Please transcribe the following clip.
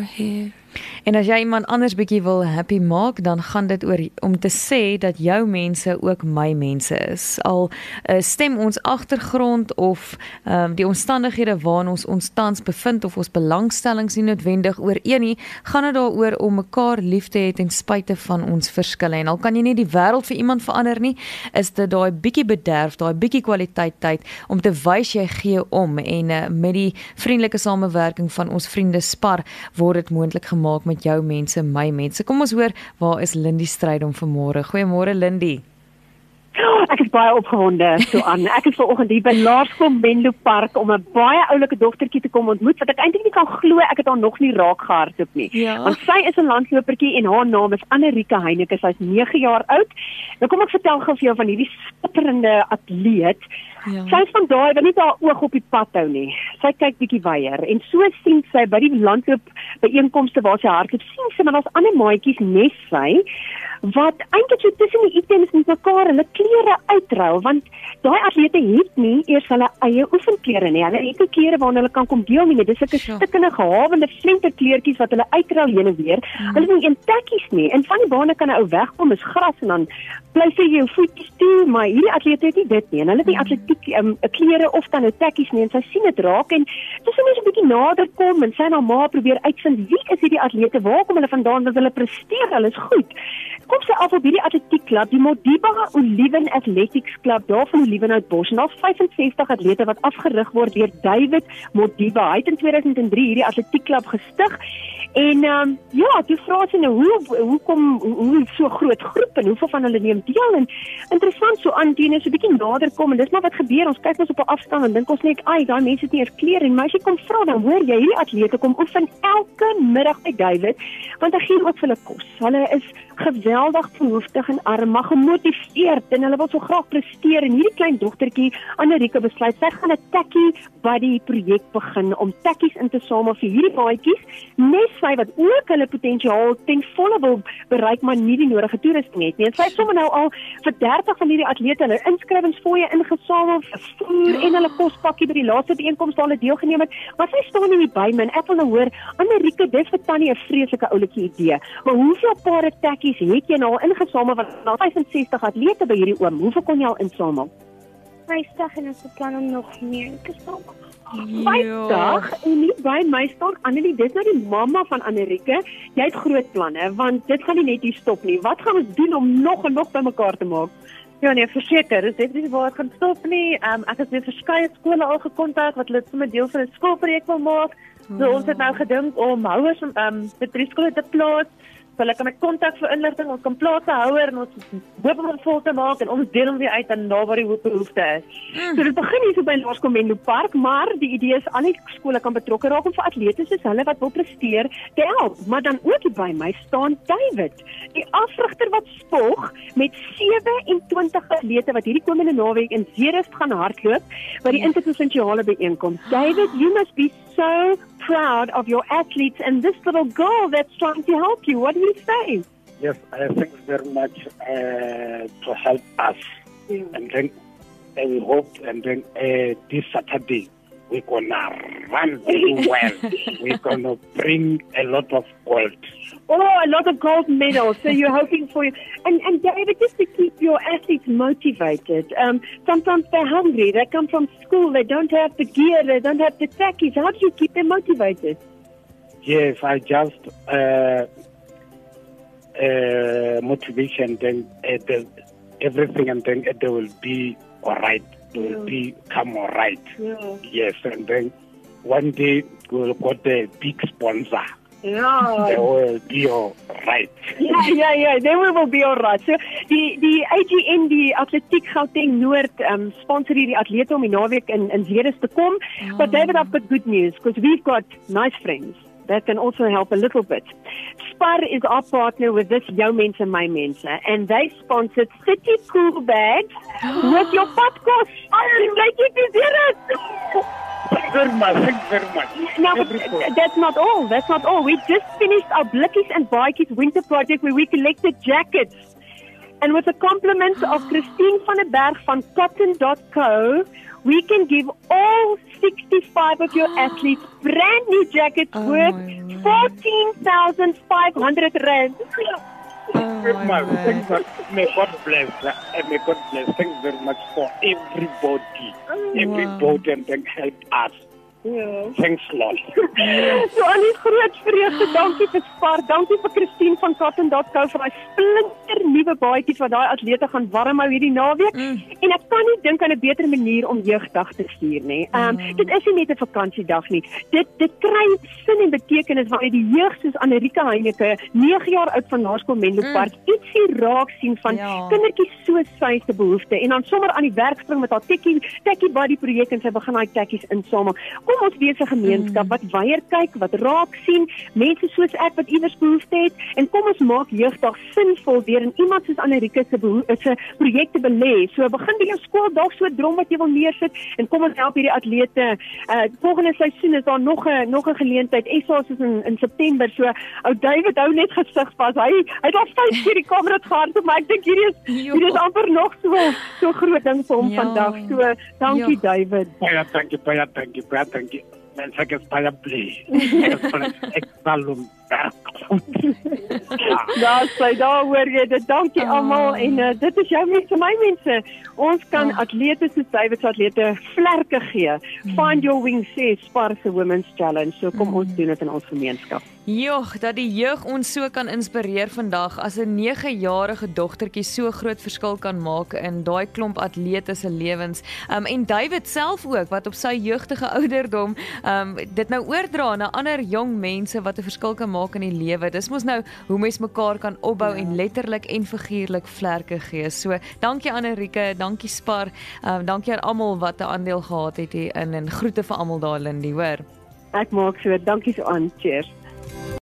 here. En as jy iemand anders bietjie wil happy maak, dan gaan dit oor om te sê dat jou mense ook my mense is. Al stem ons agtergrond of die omstandighede waarin ons tans bevind of ons belangstellings nie noodwendig ooreen nie, gaan dit daaroor om mekaar lief te hê ten spyte van ons verskille. En al kan jy nie die wêreld vir iemand verander nie, is dit daai bietjie bederf, daai bietjie kwaliteit tyd om te wys jy gee om. En met die vriendelike samewerking van ons vriende Spar word dit moontlik gemaak met jou mense, my mense. Kom ons hoor, waar is Lindy Strydom vanmôre? Goeiemôre Lindy. Ek is baie opgewonde so aan. Ek is vanoggend hier by Laerskool Menlo Park om 'n baie oulike dogtertjie te kom ontmoet wat ek eintlik nie kan glo ek het haar nog nie raak gehardloop nie. Ja. Want sy is 'n landlopertjie en haar naam is Annerika Heineke. Sy's 9 jaar oud. Nou kom ek vertel gou vir jou van hierdie skitterende atleet. Ja. Sy is van daai wat nie haar oog op die pad hou nie. Sy kyk bietjie weier en so sien sy by die landloop byeenkomste waar sy hardloop, sien sy maar daar's ander maatjies nes sy wat eintlik so tussen die items met mekaar hulle klere uitruil, want daai atlete het nie eers hulle eie oefenklere nie. Hulle het nie klere waarna hulle kan kom deel nie. Dis sulke stikkende gehawende flenterkleertjies wat hulle uitruil heen en weer. Hulle het nie een tekkies nie. En van die bane kan 'n ou wegkom, is gras en dan bly sy jou voetjies toe, maar hierdie atlete het nie dit nie. En hulle het nie atletiek klere of dan 'n tekkies nie en sy sien dit raak en sy sien net 'n bietjie nader kom en sy en haar ma probeer uitvind wie is hierdie atlete, waar kom hulle vandaan, wat hulle presteer, hulle is goed. Kom sy af op hierdie atletiekklub, die Modiba Oliven Athletics Club daar van Olivenhoutbosch. En daar's 65 atlete wat afgerig word deur David Modiba. Hy het in 2003 hierdie atletiekklub gestig. En ja, toe vra sy nou hoe so groot groep en hoeveel van hulle neem deel en interessant so aan teen so 'n bietjie nader kom en dis maar wat gebeur. Ons kyk ons op 'n afstand en dink ons net, "Ai, daai mense het nie eers klere en maar as jy kom vra dan hoor jy hierdie atlete kom oefen elke middag by David want hy gee ook vir hulle kos. Hulle is geweldig behoeftig en arm, maar gemotiveerd en hulle wil so graag presteer en hierdie klein dogtertjie Annerika besluit sy gaan 'n Tekkie Buddy projek begin om tekkies in te samel vir hierdie maatjies nes sy wat ook hulle potensiaal ten volle wil bereik maar nie die nodige toerusting het nie. En sy het sommer nou al vir 30 van hierdie atlete hulle inskrywingsfooie ingesamel vir voer en hulle kospakkie by die laaste byeenkoms waar hulle deelgeneem het. Maar sy staan nie by my en ek wil nou hoor, Annerika, dis vir Tannie 'n vreeslike ouletjie idee. Maar hoeveel pare tekkies het jy nou al ingesamel want daar 65 atlete by hierdie oom? Hoeveel kon jy al insamel? 50 en ons beplan om nog meer te samel. 50 en nie by my staan Annelie, dis nou die mamma van Annerika. Jy het groot planne want dit gaan nie net hier stop nie. Wat gaan ons doen om nog en nog bymekaar te maak? Ja nee, verseker, dis definitief waar ek gaan stop nie. Ek het weer verskeie skole al gekontak wat hulle sommer deel van 'n skoolprojek wil maak. So ons het nou gedink om houers met 3 skole te plaas. So hulle kan met kontak vir inligting, ons kan plase houer en ons hoop om vol te maak en ons deel hom weer uit aan daar waar die behoefte is. So dit begin hier so by Laerskool Menlo Park, maar die idee is al die skole kan betrokke raak om vir atlete soos hulle wat wil presteer te help. Maar dan ook hier by my staan David, die afrigter wat spog met 27 atlete wat hierdie komende naweek in Zeerust gaan hardloop by die interprovinsiale byeenkoms. David, you must be so proud of your athletes and this little girl that's trying to help you. What do you say? Yes, thanks very much to help us. And then we hope and then this Saturday we're gonna run very well. We're gonna bring a lot of gold. Oh, a lot of gold medals. So you're hoping for and David, just to keep your athletes motivated. Sometimes they're hungry. They come from school. They don't have the gear. They don't have the tekkies. How do you keep them motivated? Yes, I just motivation. Then everything, and then they will be all right. They will become all right. Yeah. Yes, and then one day we'll got the big sponsor. Ja. They will be all right. Ja, then we will be all right. So die AGN, die Atletiek Gauteng Noord sponsor hierdie atlete om die naweek in Zeerust te kom. But David, I've got good news because we've got nice friends that can also help a little bit. Spar is our partner with this Jou Mense, My Mense, and they sponsored City Cool bags with your podcast. Thank you to Zeerust. Thank you very much. Now, but that's not all. That's not all. We just finished our Blikkies and Baadjies winter project where we collected jackets. And with the compliments of Christine van der Berg van Cotton.co, we can give all 65 of your athletes brand new jackets worth R14,500. May God bless. May God bless. Thanks very much for everybody. Everybody and then help us. Thanks a lot. So aan die groot vreugde, dankie vir Spar, dankie vir Christine van Cotton.co vir daai splinter nuwe baadjies wat daai atlete gaan warm hou hierdie naweek. En ek kan nie dink aan 'n beter manier om jeugdag te stuur nie. Dit is nie net 'n vakansiedag nie. Dit kry sin en betekenis wanneer die jeug soos Annerika Heineke, 9 jaar oud van Laerskool Menlo Park, ietsie raak sien van kindertjies so sy se behoeftes en dan sommer aan die werk spring met haar tekkie buddy projek en sy begin daai tekkies insamel. Kom ons wees 'n gemeenskap wat weier kyk, wat raak sien, mense soos ek wat iewers behoefte het en kom ons maak jeugdag sinvol deur in iemand soos Annerika se projekte belê. So begin by jou skool dalk so 'n drom wat jy wil neersit en kom ons help hierdie atlete. Volgende seisoen is daar nog 'n geleentheid. SA is in September. So ou David hou net gesig vas. Hy het al 5 keer die kamerat gehardloop, maar ek dink hierdie is amper nog so groot ding vir hom vandag. So dankie David. Baie dankie. Mense ek is baie bly. Ek sal hom daar hoor jy dit. Dankie almal en dit is jou mense, my mense. Ons kan atlete soos David se atlete vlerke gee. Find your wings sê Spar se Women's Challenge. So kom ons doen dit in ons gemeenskap. Joh, dat die jeug ons so kan inspireer vandag as 'n 9-jarige dogtertjie so groot verskil kan maak in daai klomp atlete se lewens. En David self ook wat op sy jeugtige ouderdom dit nou oordra na ander jong mense wat 'n verskil kan maak in die lewe. Dis mos nou hoe mens mekaar kan opbou en letterlik en figuurlik vlerke gee. So, dankie Annerika, dankie Spar, dankie aan almal wat 'n aandeel gehad het hier en groete vir almal daar Lindy, hoor. Ek maak so, dankie so aan. Cheers.